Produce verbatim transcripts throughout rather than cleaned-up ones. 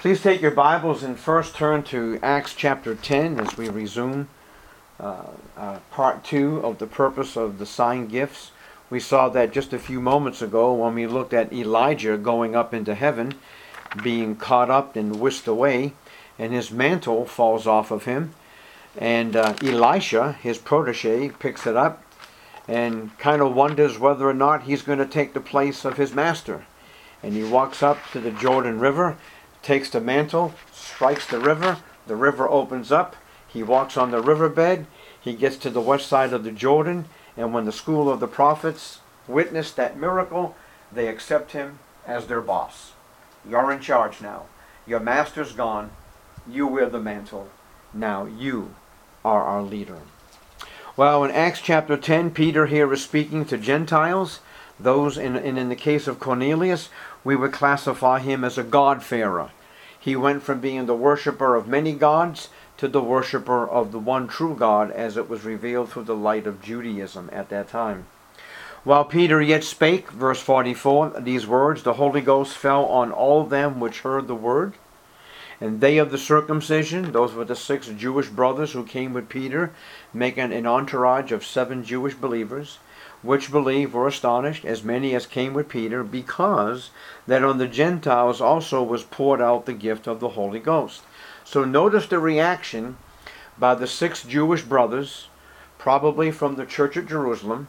Please take your Bibles and first turn to Acts chapter ten as we resume uh, uh, part two of the purpose of the sign gifts. We saw that just a few moments ago when we looked at Elijah going up into heaven, being caught up and whisked away, and his mantle falls off of him. And uh, Elisha, his protege, picks it up and kind of wonders whether or not he's going to take the place of his master. And he walks up to the Jordan River, takes the mantle, strikes the river, the river opens up, he walks on the riverbed, he gets to the west side of the Jordan, and when the school of the prophets witness that miracle, they accept him as their boss. You're in charge now. Your master's gone. You wear the mantle. Now you are our leader. Well, in Acts chapter ten, Peter here is speaking to Gentiles. Those, in, in, in the case of Cornelius, we would classify him as a God-farer. He went from being the worshiper of many gods to the worshiper of the one true God, as it was revealed through the light of Judaism at that time. While Peter yet spake, verse forty-four, these words, the Holy Ghost fell on all them which heard the word. And they of the circumcision, those were the six Jewish brothers who came with Peter, making an entourage of seven Jewish believers, which believed were astonished, as many as came with Peter, because that on the Gentiles also was poured out the gift of the Holy Ghost. So notice the reaction by the six Jewish brothers, probably from the church at Jerusalem,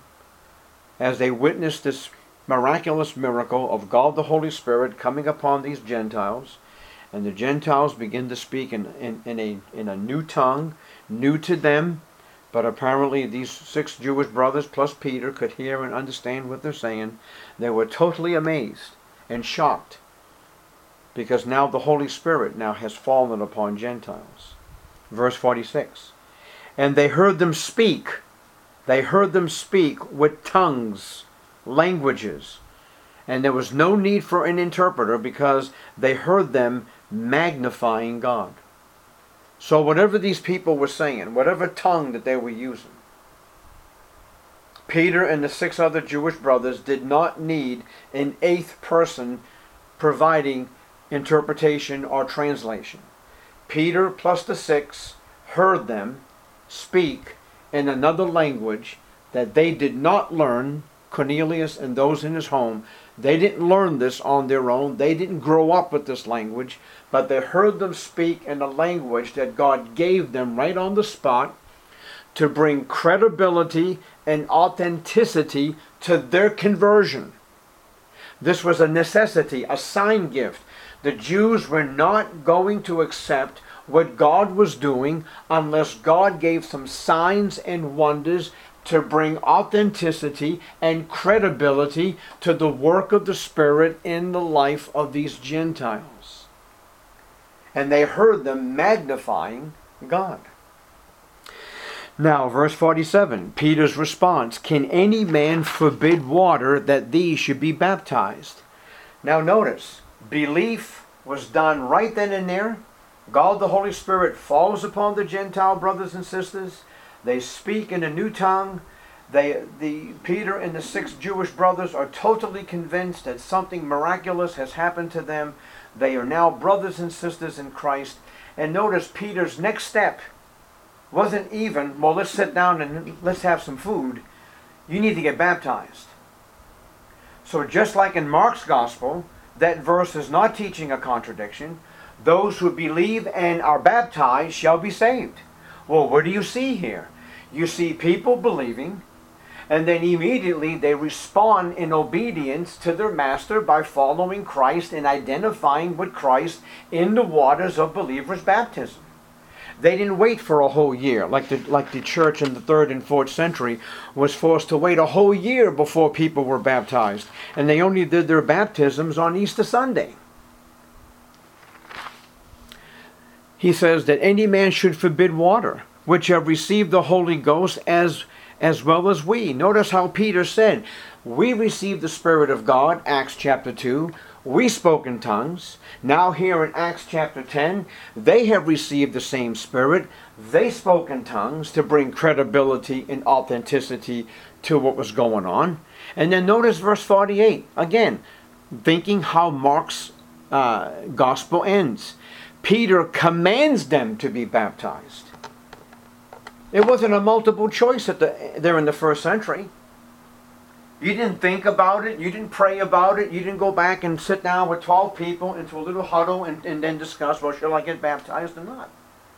as they witnessed this miraculous miracle of God the Holy Spirit coming upon these Gentiles. And the Gentiles begin to speak in, in, in, a, in a new tongue, new to them. But apparently these six Jewish brothers plus Peter could hear and understand what they're saying. They were totally amazed and shocked, because now the Holy Spirit now has fallen upon Gentiles. Verse forty-six. And they heard them speak. They heard them speak with tongues, languages. And there was no need for an interpreter, because they heard them magnifying God. So whatever these people were saying, whatever tongue that they were using, Peter and the six other Jewish brothers did not need an eighth person providing interpretation or translation. Peter plus the six heard them speak in another language that they did not learn. Cornelius and those in his home, they didn't learn this on their own. They didn't grow up with this language, but they heard them speak in a language that God gave them right on the spot to bring credibility and authenticity to their conversion. This was a necessity, a sign gift. The Jews were not going to accept what God was doing unless God gave some signs and wonders to bring authenticity and credibility to the work of the Spirit in the life of these Gentiles. And they heard them magnifying God. Now, verse forty-seven, Peter's response, can any man forbid water that these should be baptized? Now notice, belief was done right then and there. God the Holy Spirit falls upon the Gentile brothers and sisters. They speak in a new tongue. They, the Peter and the six Jewish brothers are totally convinced that something miraculous has happened to them. They are now brothers and sisters in Christ. And notice Peter's next step wasn't even, well, let's sit down and let's have some food. You need to get baptized. So just like in Mark's gospel, that verse is not teaching a contradiction. Those who believe and are baptized shall be saved. Well, what do you see here? You see people believing, and then immediately they respond in obedience to their master by following Christ and identifying with Christ in the waters of believers' baptism. They didn't wait for a whole year, like the, like the church in the third and fourth century was forced to wait a whole year before people were baptized. And they only did their baptisms on Easter Sunday. He says that any man should forbid water, which have received the Holy Ghost as, as well as we. Notice how Peter said, we received the Spirit of God, Acts chapter two. We spoke in tongues. Now here in Acts chapter ten, they have received the same Spirit. They spoke in tongues to bring credibility and authenticity to what was going on. And then notice verse forty-eight. Again, thinking how Mark's uh, gospel ends. Peter commands them to be baptized. It wasn't a multiple choice at the, there in the first century. You didn't think about it. You didn't pray about it. You didn't go back and sit down with twelve people into a little huddle and, and then discuss, well, shall I get baptized or not?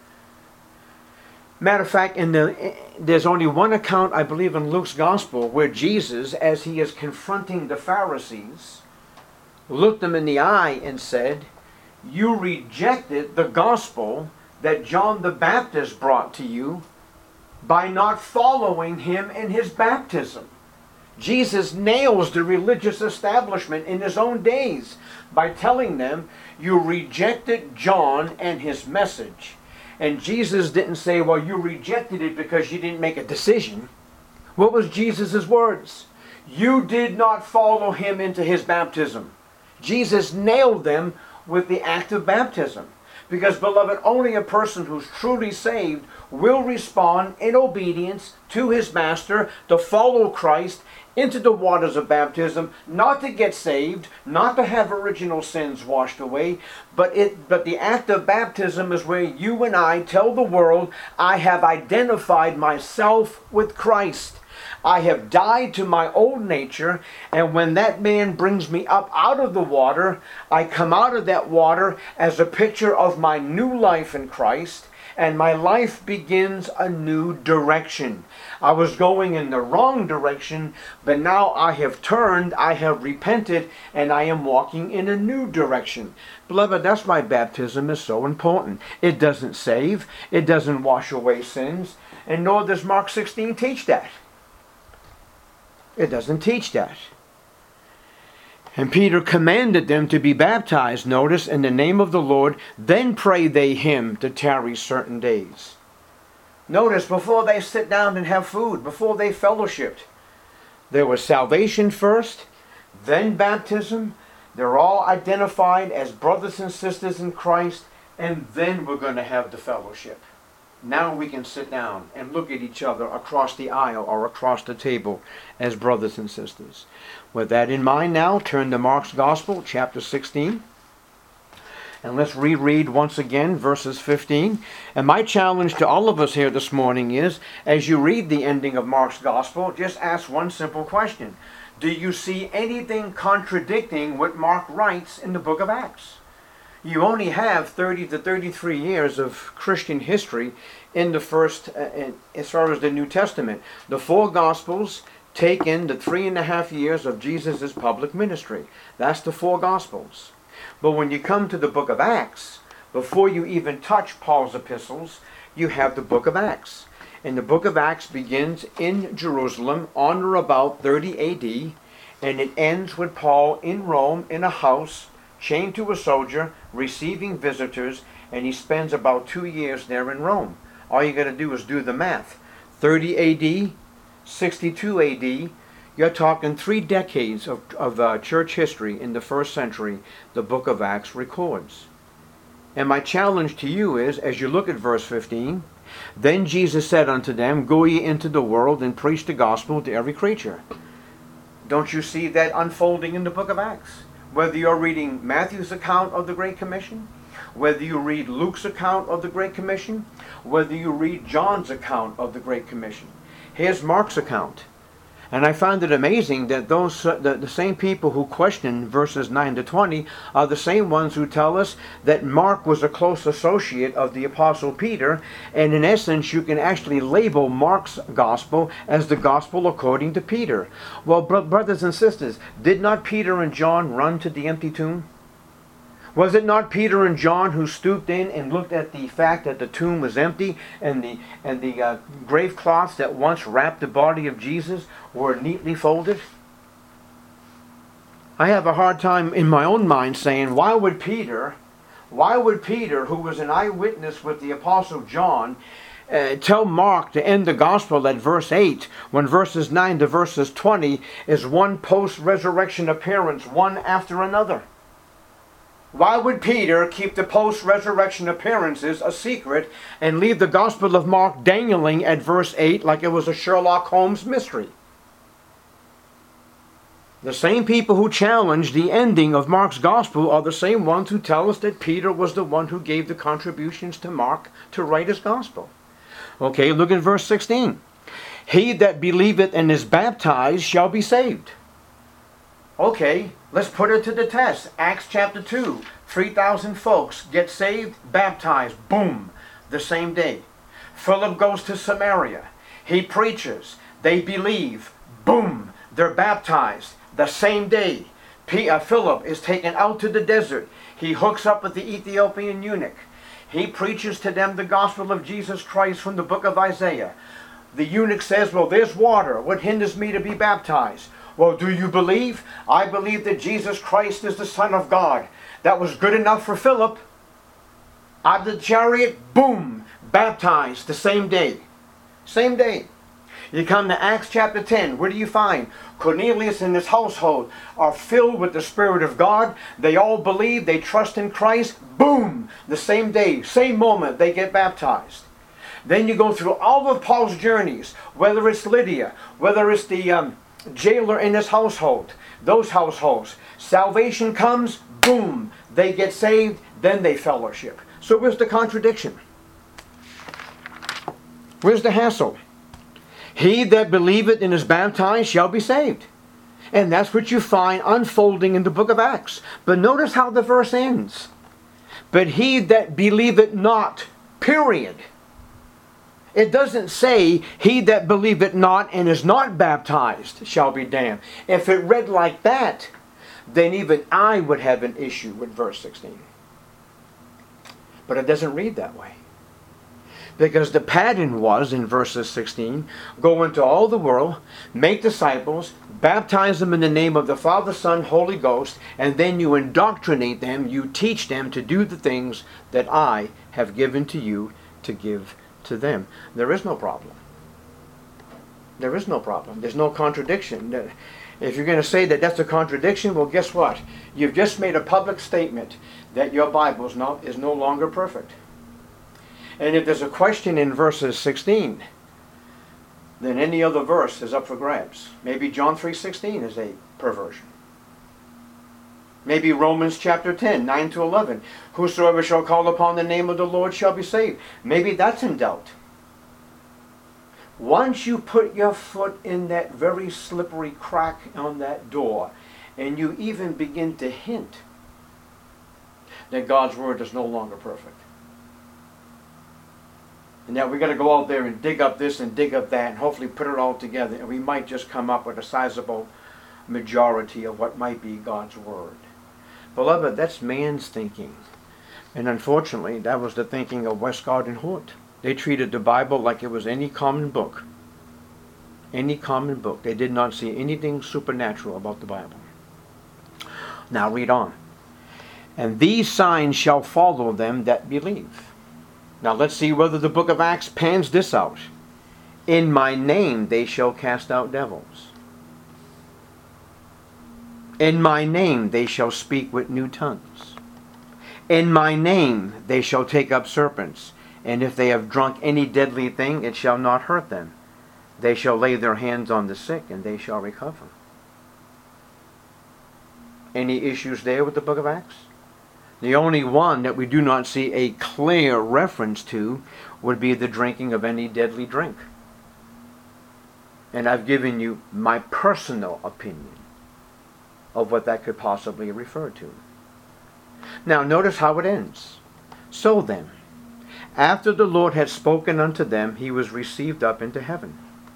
Matter of fact, in the, there's only one account, I believe, in Luke's gospel where Jesus, as he is confronting the Pharisees, looked them in the eye and said, you rejected the gospel that John the Baptist brought to you by not following him in his baptism. Jesus nails the religious establishment in his own days by telling them, you rejected John and his message. And Jesus didn't say, well, you rejected it because you didn't make a decision. What was Jesus' words? You did not follow him into his baptism. Jesus nailed them with the act of baptism. Because, beloved, only a person who's truly saved will respond in obedience to his master to follow Christ into the waters of baptism, not to get saved, not to have original sins washed away, but it but the act of baptism is where you and I tell the world, I have identified myself with Christ. I have died to my old nature, and when that man brings me up out of the water, I come out of that water as a picture of my new life in Christ, and my life begins a new direction. I was going in the wrong direction, but now I have turned, I have repented, and I am walking in a new direction. Beloved, that's why baptism is so important. It doesn't save, it doesn't wash away sins, and nor does Mark sixteen teach that. It doesn't teach that. And Peter commanded them to be baptized, notice, in the name of the Lord. Then pray they him to tarry certain days. Notice, before they sit down and have food, before they fellowshipped, there was salvation first, then baptism. They're all identified as brothers and sisters in Christ, and then we're going to have the fellowship. Now we can sit down and look at each other across the aisle or across the table as brothers and sisters. With that in mind now, turn to Mark's Gospel, chapter sixteen. And let's reread once again verses fifteen. And my challenge to all of us here this morning is, as you read the ending of Mark's Gospel, just ask one simple question. Do you see anything contradicting what Mark writes in the book of Acts? You only have thirty to thirty-three years of Christian history in the first, uh, in, as far as the New Testament. The four Gospels take in the three and a half years of Jesus' public ministry. That's the four Gospels. But when you come to the book of Acts, before you even touch Paul's epistles, you have the book of Acts. And the book of Acts begins in Jerusalem on or about thirty A D, and it ends with Paul in Rome in a house, chained to a soldier, receiving visitors, and he spends about two years there in Rome. All you got to do is do the math. thirty A D, sixty-two A D, you're talking three decades of, of uh, church history in the first century the book of Acts records. And my challenge to you is, as you look at verse fifteen, then Jesus said unto them, go ye into the world and preach the gospel to every creature. Don't you see that unfolding in the book of Acts? Whether you're reading Matthew's account of the Great Commission, whether you read Luke's account of the Great Commission, whether you read John's account of the Great Commission. Here's Mark's account. And I found it amazing that those uh, the, the same people who question verses nine to twenty are the same ones who tell us that Mark was a close associate of the Apostle Peter, and in essence you can actually label Mark's gospel as the gospel according to Peter. Well, bro- brothers and sisters, did not Peter and John run to the empty tomb? Was it not Peter and John who stooped in and looked at the fact that the tomb was empty and the and the uh, grave cloths that once wrapped the body of Jesus were neatly folded? I have a hard time in my own mind saying, why would Peter, why would Peter, who was an eyewitness with the Apostle John, uh, tell Mark to end the gospel at verse eight, when verses nine to verses twenty is one post-resurrection appearance, one after another? Why would Peter keep the post-resurrection appearances a secret and leave the Gospel of Mark dangling at verse eight like it was a Sherlock Holmes mystery? The same people who challenge the ending of Mark's gospel are the same ones who tell us that Peter was the one who gave the contributions to Mark to write his gospel. Okay, look at verse sixteen. He that believeth and is baptized shall be saved. Okay, let's put it to the test. Acts chapter two, three thousand folks get saved, baptized, boom, the same day. Philip goes to Samaria. He preaches. They believe, boom, they're baptized the same day. P- uh, Philip is taken out to the desert. He hooks up with the Ethiopian eunuch. He preaches to them the gospel of Jesus Christ from the book of Isaiah. The eunuch says, well, there's water. What hinders me to be baptized? Well, do you believe? I believe that Jesus Christ is the Son of God. That was good enough for Philip. Out of the chariot, boom, baptized the same day. Same day. You come to Acts chapter ten. What do you find? Cornelius and his household are filled with the Spirit of God. They all believe. They trust in Christ. Boom! The same day, same moment, they get baptized. Then you go through all of Paul's journeys, whether it's Lydia, whether it's the um, jailer and his household, those households. Salvation comes, boom, they get saved, then they fellowship. So where's the contradiction? Where's the hassle? He that believeth and is baptized shall be saved. And that's what you find unfolding in the book of Acts. But notice how the verse ends. But he that believeth not, period. It doesn't say, he that believeth not and is not baptized shall be damned. If it read like that, then even I would have an issue with verse sixteen. But it doesn't read that way. Because the pattern was, in verses sixteen, go into all the world, make disciples, baptize them in the name of the Father, Son, Holy Ghost, and then you indoctrinate them, you teach them to do the things that I have given to you to give to them. There is no problem. There is no problem. There's no contradiction. If you're going to say that that's a contradiction, well, guess what? You've just made a public statement that your Bible is no, is no longer perfect. And if there's a question in verses sixteen, then any other verse is up for grabs. Maybe John three sixteen is a perversion. Maybe Romans chapter ten, nine to eleven. Whosoever shall call upon the name of the Lord shall be saved. Maybe that's in doubt. Once you put your foot in that very slippery crack on that door, and you even begin to hint that God's word is no longer perfect, and that we've got to go out there and dig up this and dig up that and hopefully put it all together, and we might just come up with a sizable majority of what might be God's word. Beloved, that's man's thinking. And unfortunately, that was the thinking of Westcott and Hort. They treated the Bible like it was any common book. Any common book. They did not see anything supernatural about the Bible. Now read on. And these signs shall follow them that believe. Now let's see whether the book of Acts pans this out. In my name they shall cast out devils. In my name they shall speak with new tongues. In my name they shall take up serpents. And if they have drunk any deadly thing, it shall not hurt them. They shall lay their hands on the sick, and they shall recover. Any issues there with the book of Acts? The only one that we do not see a clear reference to would be the drinking of any deadly drink. And I've given you my personal opinion of what that could possibly refer to. Now notice how it ends. So then, after the Lord had spoken unto them, he was received up into heaven.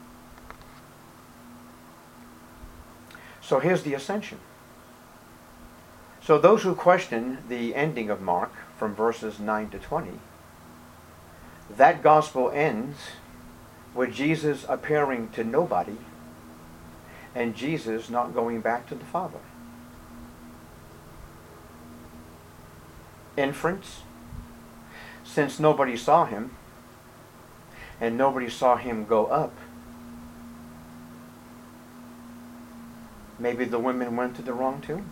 So here's the ascension. So those who question the ending of Mark from verses nine to twenty, that gospel ends with Jesus appearing to nobody and Jesus not going back to the Father. Inference: since nobody saw him and nobody saw him go up, maybe the women went to the wrong tomb.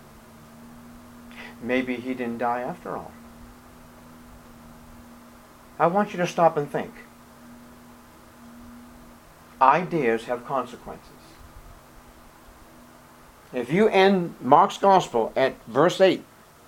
Maybe he didn't die after all. I want you to stop and think. Ideas have consequences. If you end Mark's gospel at verse eight,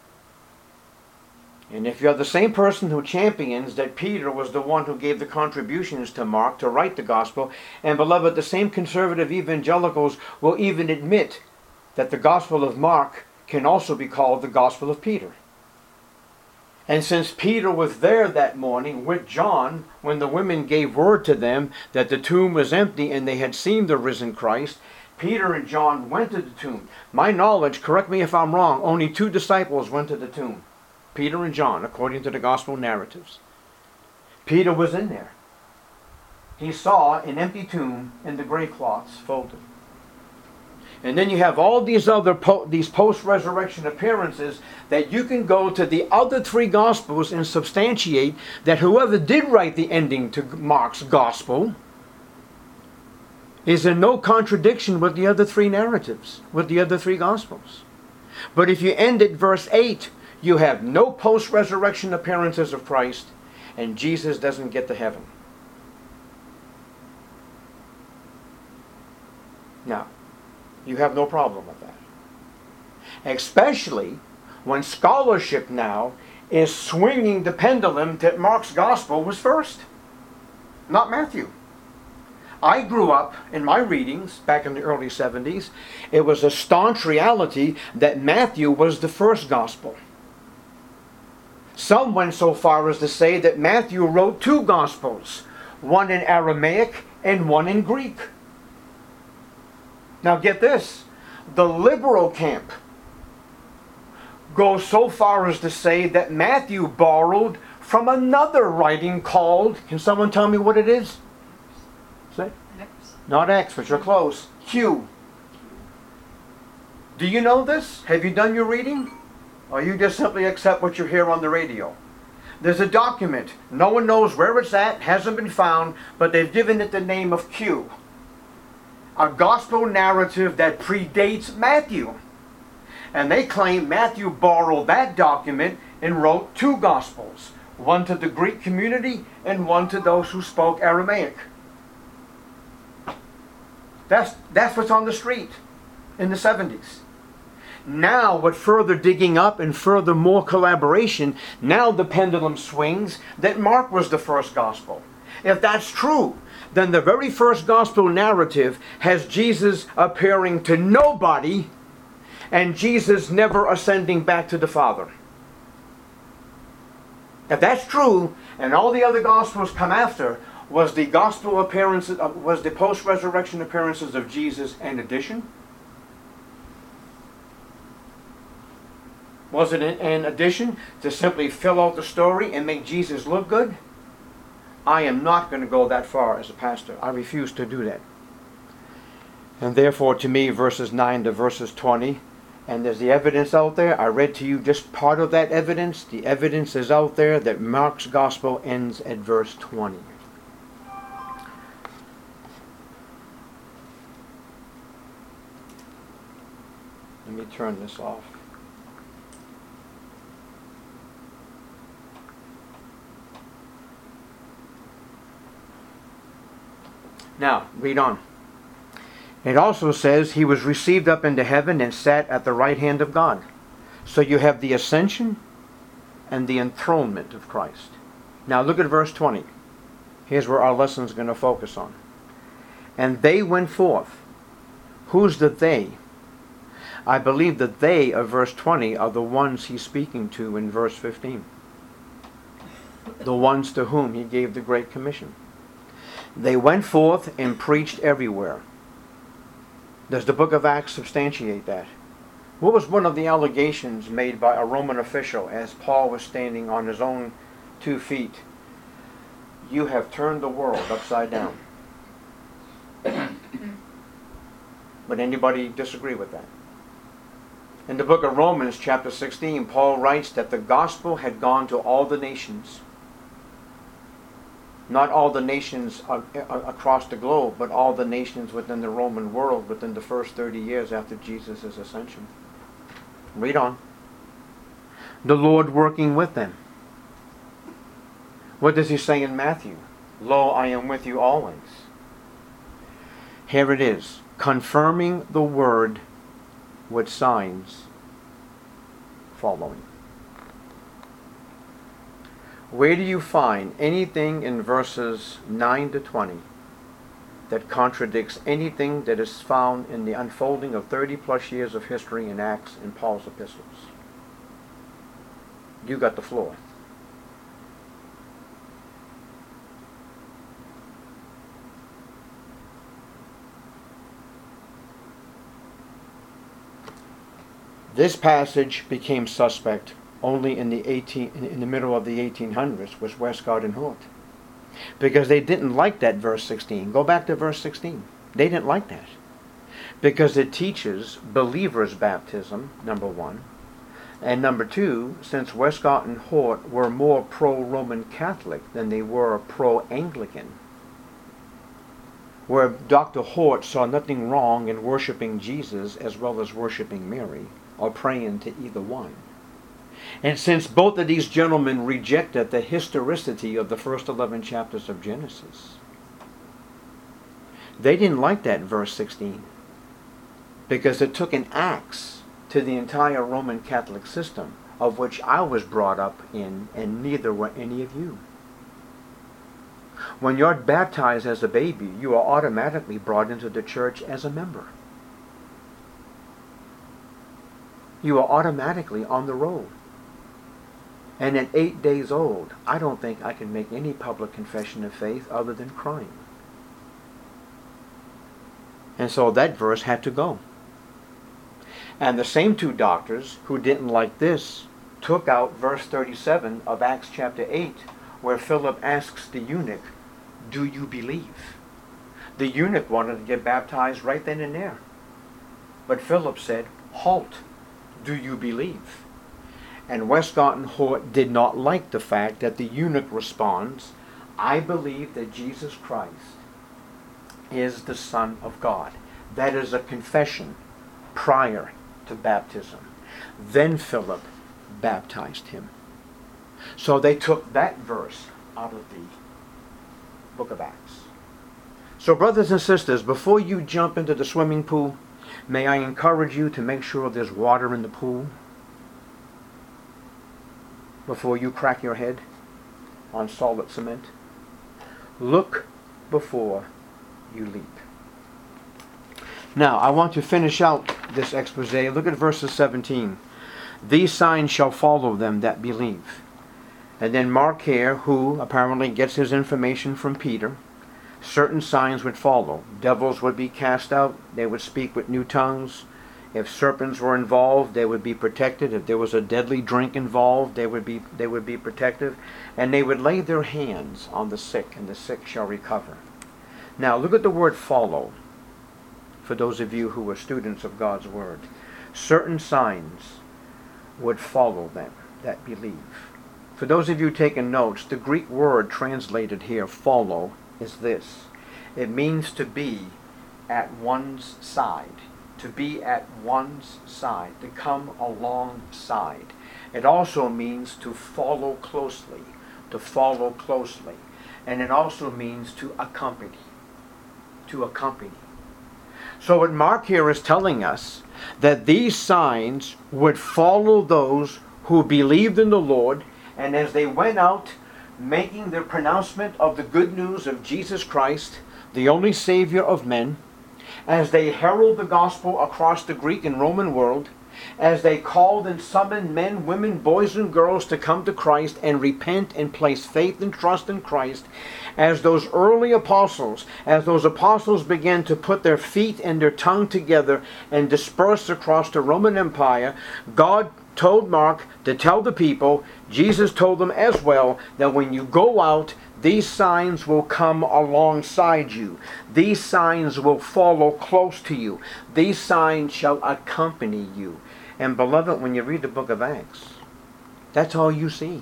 and if you're the same person who champions that Peter was the one who gave the contributions to Mark to write the gospel, and beloved, the same conservative evangelicals will even admit that the gospel of Mark can also be called the gospel of Peter. And since Peter was there that morning with John when the women gave word to them that the tomb was empty and they had seen the risen Christ, Peter and John went to the tomb. My knowledge, correct me if I'm wrong, only two disciples went to the tomb. Peter and John, according to the gospel narratives. Peter was in there. He saw an empty tomb and the grave cloths folded. And then you have all these other po- these post-resurrection appearances that you can go to the other three gospels and substantiate that whoever did write the ending to Mark's gospel is in no contradiction with the other three narratives, with the other three gospels. But if you end at verse eight, you have no post-resurrection appearances of Christ, and Jesus doesn't get to heaven. Now, you have no problem with that. Especially when scholarship now is swinging the pendulum that Mark's gospel was first, not Matthew. I grew up in my readings back in the early seventies. It was a staunch reality that Matthew was the first gospel. Some went so far as to say that Matthew wrote two gospels, one in Aramaic and one in Greek. Now get this, the liberal camp goes so far as to say that Matthew borrowed from another writing called, can someone tell me what it is? Say? X. Not X, but you're close. Q. Do you know this? Have you done your reading? Or you just simply accept what you hear on the radio? There's a document. No one knows where it's at, hasn't been found, but they've given it the name of Q. A gospel narrative that predates Matthew. And they claim Matthew borrowed that document and wrote two gospels. One to the Greek community and one to those who spoke Aramaic. That's, that's what's on the street in the seventies. Now, with further digging up and further more collaboration, now the pendulum swings that Mark was the first gospel. If that's true, then the very first gospel narrative has Jesus appearing to nobody and Jesus never ascending back to the Father. If that's true, and all the other gospels come after, was the gospel appearances, uh, was the post-resurrection appearances of Jesus an addition? Was it an addition to simply fill out the story and make Jesus look good? I am not going to go that far as a pastor. I refuse to do that. And therefore, to me, verses nine to verses twenty, and there's the evidence out there. I read to you just part of that evidence. The evidence is out there that Mark's gospel ends at verse twenty. Let me turn this off. Now, read on. It also says he was received up into heaven and sat at the right hand of God. So you have the ascension and the enthronement of Christ. Now look at verse twenty. Here's where our lesson is going to focus on. And they went forth. Who's the they? I believe that they of verse twenty are the ones he's speaking to in verse fifteen. The ones to whom he gave the Great Commission. They went forth and preached everywhere. Does the book of Acts substantiate that? What was one of the allegations made by a Roman official as Paul was standing on his own two feet? You have turned the world upside down. Would anybody disagree with that? In the book of Romans, chapter sixteen, Paul writes that the gospel had gone to all the nations. Not all the nations across the globe, but all the nations within the Roman world within the first thirty years after Jesus' ascension. Read on. The Lord working with them. What does he say in Matthew? Lo, I am with you always. Here it is. Confirming the word with signs following. Where do you find anything in verses nine to twenty that contradicts anything that is found in the unfolding of thirty plus years of history in Acts and Paul's epistles? You got the floor. This passage became suspect only in the eighteen in the middle of the eighteen hundreds with Westcott and Hort, because they didn't like that verse sixteen. Go back to verse sixteen. They didn't like that because it teaches believers' baptism, number one, and number two, since Westcott and Hort were more pro-Roman Catholic than they were pro-Anglican, where Doctor Hort saw nothing wrong in worshiping Jesus as well as worshiping Mary, or praying to either one. And since both of these gentlemen rejected the historicity of the first eleven chapters of Genesis, they didn't like that verse sixteen, because it took an axe to the entire Roman Catholic system, of which I was brought up in, and neither were any of you. When you're baptized as a baby, you are automatically brought into the church as a member. You are automatically on the roll. And at eight days old, I don't think I can make any public confession of faith other than crying. And so that verse had to go. And the same two doctors who didn't like this took out verse thirty-seven of Acts chapter eight, where Philip asks the eunuch, "Do you believe?" The eunuch wanted to get baptized right then and there. But Philip said, "Halt. Do you believe?" And Westcott and Hort did not like the fact that the eunuch responds, "I believe that Jesus Christ is the Son of God." That is a confession prior to baptism. Then Philip baptized him. So they took that verse out of the book of Acts. So brothers and sisters, before you jump into the swimming pool, may I encourage you to make sure there's water in the pool before you crack your head on solid cement. Look before you leap. Now, I want to finish out this expose. Look at verses seventeen. "These signs shall follow them that believe." And then Mark here, who apparently gets his information from Peter, certain signs would follow. Devils would be cast out. They would speak with new tongues. If serpents were involved, they would be protected. If there was a deadly drink involved, they would be they would be protective. And they would lay their hands on the sick, and the sick shall recover. Now look at the word "follow," for those of you who are students of God's Word. Certain signs would follow them that believe. For those of you taking notes, the Greek word translated here, "follow," is this. It means to be at one's side. To be at one's side. To come alongside. It also means to follow closely. To follow closely. And it also means to accompany. To accompany. So what Mark here is telling us, that these signs would follow those who believed in the Lord, and as they went out making their pronouncement of the good news of Jesus Christ, the only Savior of men, as they herald the gospel across the Greek and Roman world, as they called and summoned men, women, boys, and girls to come to Christ and repent and place faith and trust in Christ, as those early apostles, as those apostles began to put their feet and their tongue together and disperse across the Roman Empire, God told Mark to tell the people, Jesus told them as well, that when you go out, these signs will come alongside you. These signs will follow close to you. These signs shall accompany you. And beloved, when you read the book of Acts, that's all you see.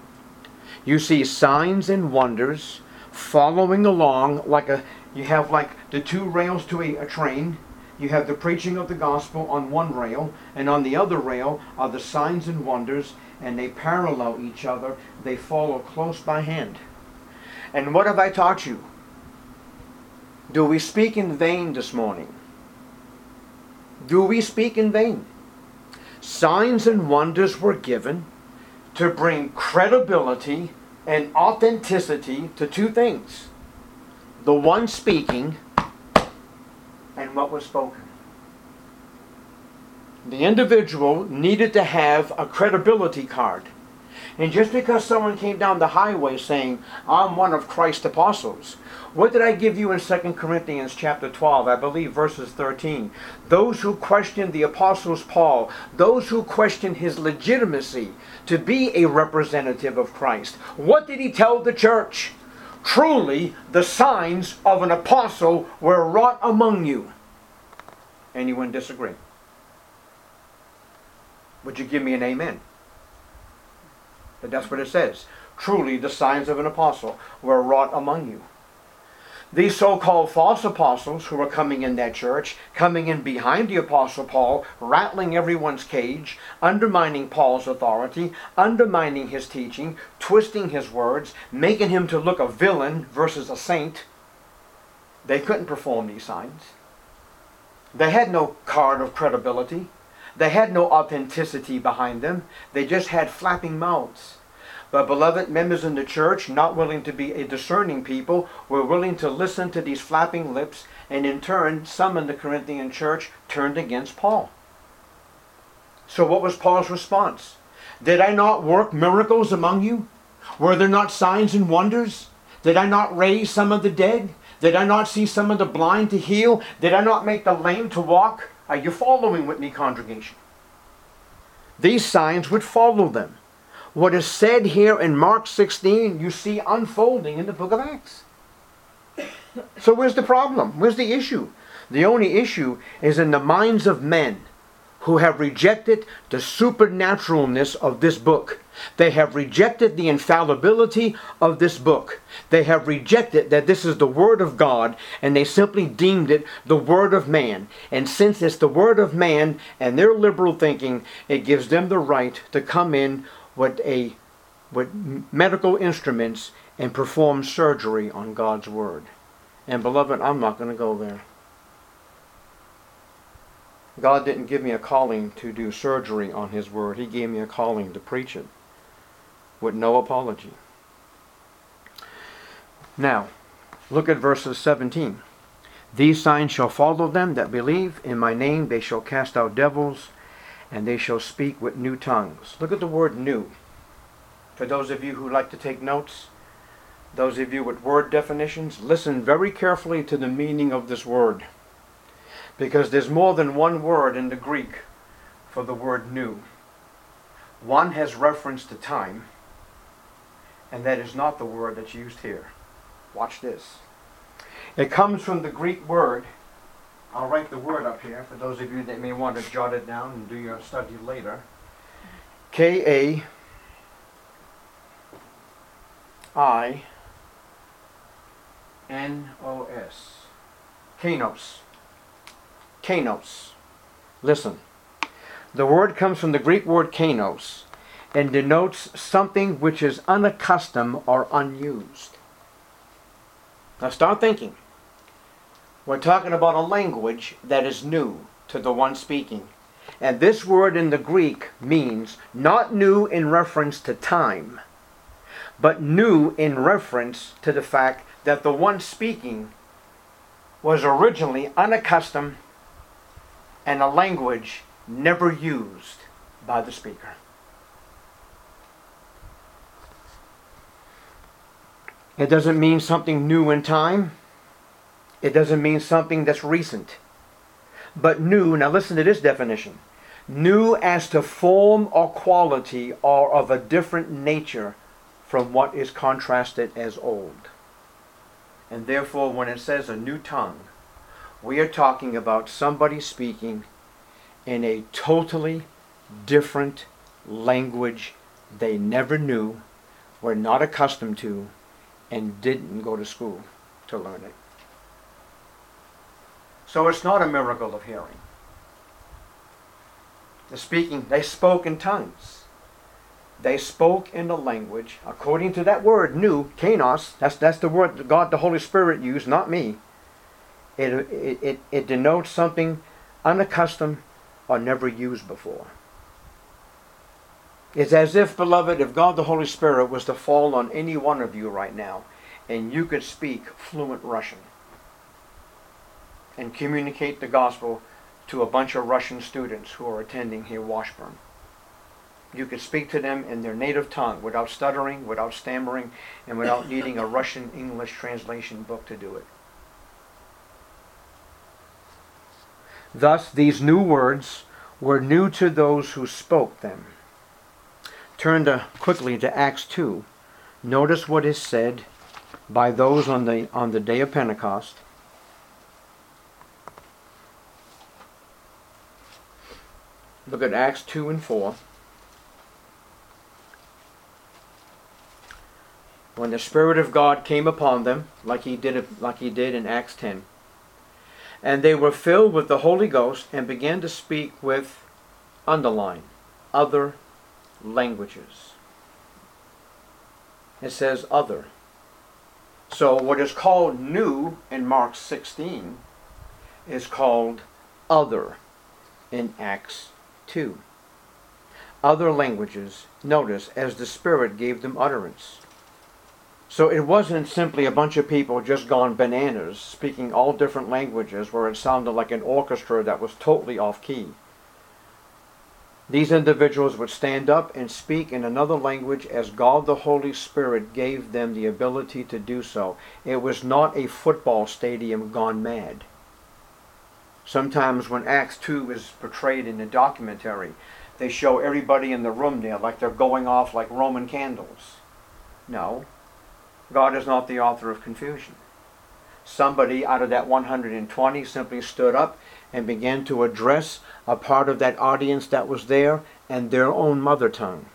You see signs and wonders following along, like a you have like the two rails to a, a train. You have the preaching of the gospel on one rail, and on the other rail are the signs and wonders, and they parallel each other. They follow close by hand. And what have I taught you? Do we speak in vain this morning? Do we speak in vain? Signs and wonders were given to bring credibility and authenticity to two things: the one speaking and what was spoken. The individual needed to have a credibility card. And just because someone came down the highway saying, I'm one of Christ's apostles, what did I give you in Second Corinthians chapter twelve, I believe verses thirteen? Those who questioned the apostles Paul, those who questioned his legitimacy to be a representative of Christ, what did he tell the church? Truly, the signs of an apostle were wrought among you. Anyone disagree? Would you give me an amen? But that's what it says. Truly, the signs of an apostle were wrought among you. These so-called false apostles who were coming in that church, coming in behind the apostle Paul, rattling everyone's cage, undermining Paul's authority, undermining his teaching, twisting his words, making him to look a villain versus a saint. They couldn't perform these signs. They had no card of credibility. They had no authenticity behind them. They just had flapping mouths. But beloved members in the church, not willing to be a discerning people, were willing to listen to these flapping lips, and in turn, some in the Corinthian church turned against Paul. So what was Paul's response? Did I not work miracles among you? Were there not signs and wonders? Did I not raise some of the dead? Did I not see some of the blind to heal? Did I not make the lame to walk? Are you following with me, congregation? These signs would follow them. What is said here in Mark sixteen, you see unfolding in the book of Acts. So where's the problem? Where's the issue? The only issue is in the minds of men who have rejected the supernaturalness of this book. They have rejected the infallibility of this book. They have rejected that this is the Word of God, and they simply deemed it the Word of man. And since it's the Word of man and their liberal thinking, it gives them the right to come in with, a, with medical instruments and perform surgery on God's Word. And beloved, I'm not going to go there. God didn't give me a calling to do surgery on His Word. He gave me a calling to preach it with no apology. Now, look at verses seventeen. These signs shall follow them that believe. In my name they shall cast out devils, and they shall speak with new tongues. Look at the word new. For those of you who like to take notes, those of you with word definitions, listen very carefully to the meaning of this word. Because there's more than one word in the Greek for the word new. One has reference to time, and that is not the word that's used here. Watch this. It comes from the Greek word. I'll write the word up here for those of you that may want to jot it down and do your study later. K A I N O S. Kainos. Kainos. Listen. The word comes from the Greek word kainos and denotes something which is unaccustomed or unused. Now start thinking. We're talking about a language that is new to the one speaking. And this word in the Greek means not new in reference to time, but new in reference to the fact that the one speaking was originally unaccustomed and a language never used by the speaker. It doesn't mean something new in time. It doesn't mean something that's recent. But new, now listen to this definition. New as to form or quality or of a different nature from what is contrasted as old. And therefore, when it says a new tongue, we are talking about somebody speaking in a totally different language they never knew, were not accustomed to, and didn't go to school to learn it. So it's not a miracle of hearing. The speaking, they spoke in tongues. They spoke in the language, according to that word, new, kainos, that's, that's the word that God the Holy Spirit used, not me. It, it, it, it denotes something unaccustomed, or never used before. It's as if, beloved, if God the Holy Spirit was to fall on any one of you right now, and you could speak fluent Russian and communicate the gospel to a bunch of Russian students who are attending here Washburn. You could speak to them in their native tongue without stuttering, without stammering, and without needing a Russian English translation book to do it. Thus, these new words were new to those who spoke them. Turn to, quickly to Acts two. Notice what is said by those on the, on the day of Pentecost. Look at Acts two and four. When the Spirit of God came upon them, like he did, like he did in Acts ten, and they were filled with the Holy Ghost and began to speak with, underline, other languages. It says other. So what is called new in Mark sixteen is called other in Acts two. Other languages, notice, as the Spirit gave them utterance. So it wasn't simply a bunch of people just gone bananas, speaking all different languages where it sounded like an orchestra that was totally off key. These individuals would stand up and speak in another language as God the Holy Spirit gave them the ability to do so. It was not a football stadium gone mad. Sometimes when Acts two is portrayed in the documentary, they show everybody in the room there like they're going off like Roman candles. No. God is not the author of confusion. Somebody out of that one hundred twenty simply stood up and began to address a part of that audience that was there in their own mother tongue.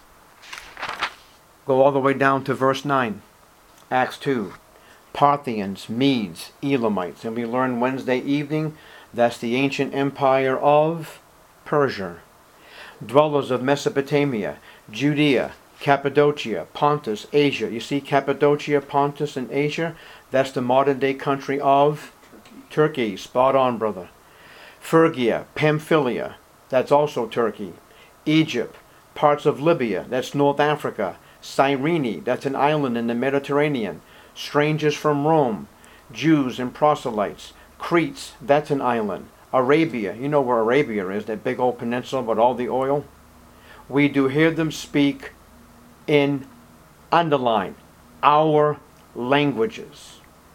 Go all the way down to verse nine. Acts two. Parthians, Medes, Elamites. And we learned Wednesday evening that's the ancient empire of Persia. Dwellers of Mesopotamia, Judea, Cappadocia, Pontus, Asia. You see Cappadocia, Pontus, and Asia? That's the modern day country of Turkey. Turkey. Spot on, brother. Phrygia, Pamphylia. That's also Turkey. Egypt, parts of Libya. That's North Africa. Cyrene. That's an island in the Mediterranean. Strangers from Rome. Jews and proselytes. Crete. That's an island. Arabia. You know where Arabia is, that big old peninsula with all the oil? We do hear them speak in, underline, our languages.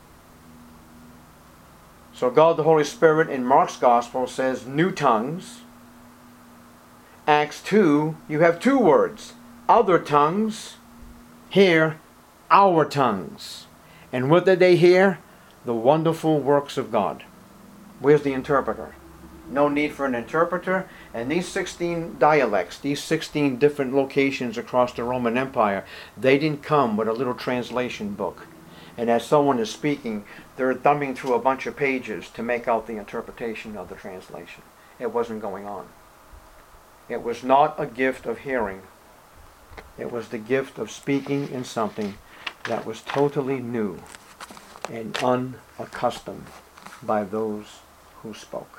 So God the Holy Spirit in Mark's Gospel says new tongues. Acts two, you have two words, other tongues. Here, our tongues. And what did they hear? The wonderful works of God. Where's the interpreter? No need for an interpreter. And these sixteen dialects, these sixteen different locations across the Roman Empire, they didn't come with a little translation book. And as someone is speaking, they're thumbing through a bunch of pages to make out the interpretation of the translation. It wasn't going on. It was not a gift of hearing. It was the gift of speaking in something that was totally new and unaccustomed by those who spoke.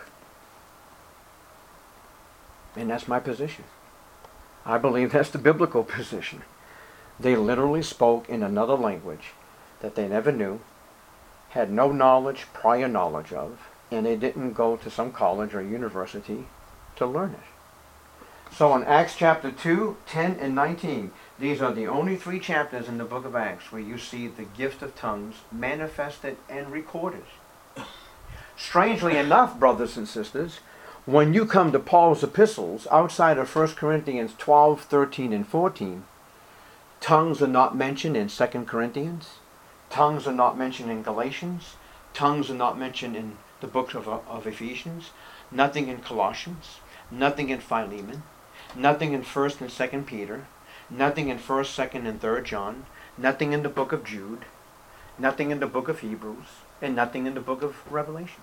And that's my position. I believe that's the biblical position. They literally spoke in another language that they never knew, had no knowledge, prior knowledge of, and they didn't go to some college or university to learn it. So in Acts chapter two, ten, and nineteen, these are the only three chapters in the book of Acts where you see the gift of tongues manifested and recorded. Strangely enough, brothers and sisters, when you come to Paul's epistles, outside of First Corinthians twelve, thirteen, and fourteen, tongues are not mentioned in Second Corinthians. Tongues are not mentioned in Galatians. Tongues are not mentioned in the books of, of Ephesians. Nothing in Colossians. Nothing in Philemon. Nothing in First and Second Peter. Nothing in First, Second, and Third John. Nothing in the book of Jude. Nothing in the book of Hebrews. And nothing in the book of Revelation.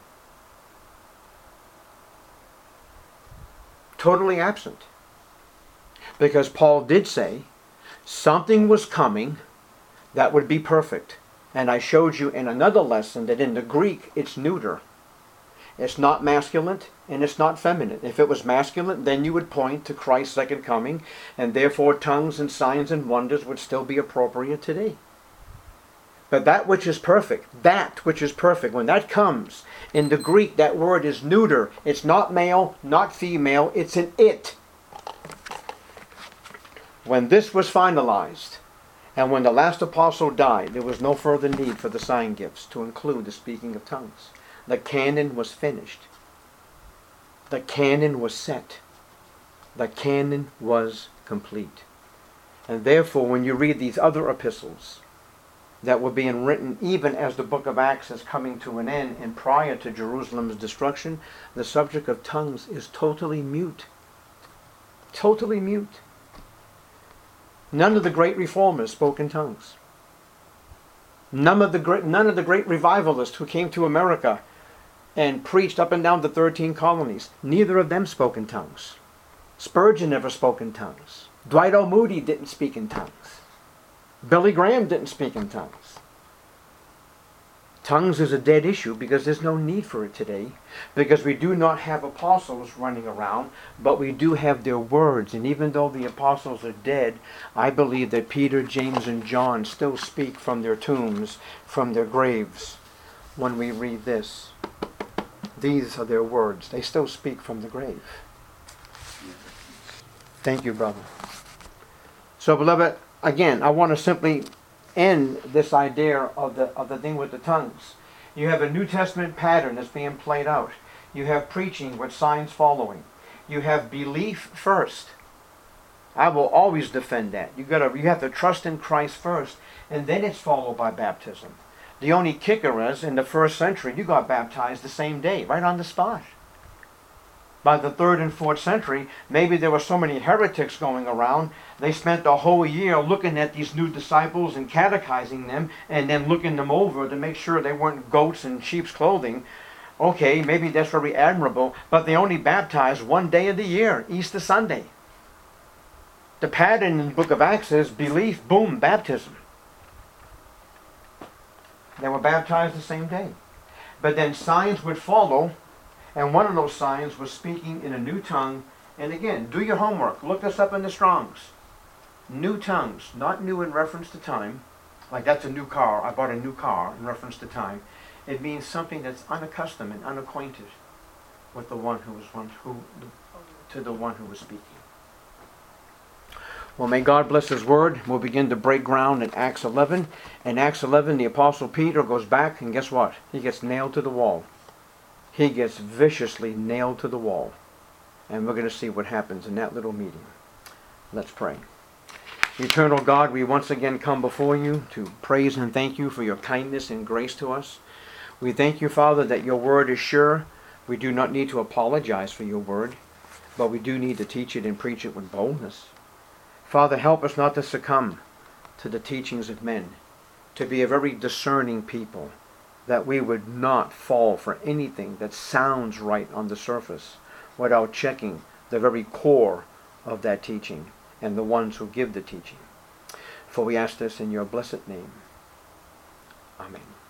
Totally absent. Because Paul did say something was coming that would be perfect. And I showed you in another lesson that in the Greek it's neuter. It's not masculine and it's not feminine. If it was masculine, then you would point to Christ's second coming, and therefore tongues and signs and wonders would still be appropriate today. But that which is perfect, that which is perfect, when that comes, in the Greek that word is neuter. It's not male, not female, it's an it. When this was finalized, and when the last apostle died, there was no further need for the sign gifts to include the speaking of tongues. The canon was finished. The canon was set. The canon was complete. And therefore, when you read these other epistles that were being written even as the book of Acts is coming to an end and prior to Jerusalem's destruction, the subject of tongues is totally mute. Totally mute. None of the great reformers spoke in tongues. None of the great, none of the great revivalists who came to America and preached up and down the thirteen colonies, neither of them spoke in tongues. Spurgeon never spoke in tongues. Dwight L. Moody didn't speak in tongues. Billy Graham didn't speak in tongues. Tongues is a dead issue because there's no need for it today, because we do not have apostles running around, but we do have their words. And even though the apostles are dead, I believe that Peter, James, and John still speak from their tombs, from their graves. When we read this, these are their words. They still speak from the grave. Thank you, brother. So, beloved, again, I want to simply end this idea of the of the thing with the tongues. You have a New Testament pattern that's being played out. You have preaching with signs following. You have belief first. I will always defend that. You gotta you have to trust in Christ first, and then it's followed by baptism. The only kicker is, in the first century, you got baptized the same day, right on the spot. By the third and fourth century, maybe there were so many heretics going around, they spent a whole year looking at these new disciples and catechizing them, and then looking them over to make sure they weren't goats in sheep's clothing. Okay, maybe that's very admirable, but they only baptized one day of the year, Easter Sunday. The pattern in the book of Acts is belief, boom, baptism. They were baptized the same day. But then signs would follow, and one of those signs was speaking in a new tongue. And again, do your homework. Look this up in the Strongs. New tongues, not new in reference to time. Like that's a new car. I bought a new car in reference to time. It means something that's unaccustomed and unacquainted with the one who was one who to the one who was speaking. Well, may God bless His word. We'll begin to break ground in Acts eleven. In Acts eleven, the Apostle Peter goes back, and guess what? He gets nailed to the wall. He gets viciously nailed to the wall. And we're going to see what happens in that little meeting. Let's pray. Eternal God, we once again come before you to praise and thank you for your kindness and grace to us. We thank you, Father, that your word is sure. We do not need to apologize for your word, but we do need to teach it and preach it with boldness. Father, help us not to succumb to the teachings of men, to be a very discerning people, that we would not fall for anything that sounds right on the surface without checking the very core of that teaching and the ones who give the teaching. For we ask this in your blessed name. Amen.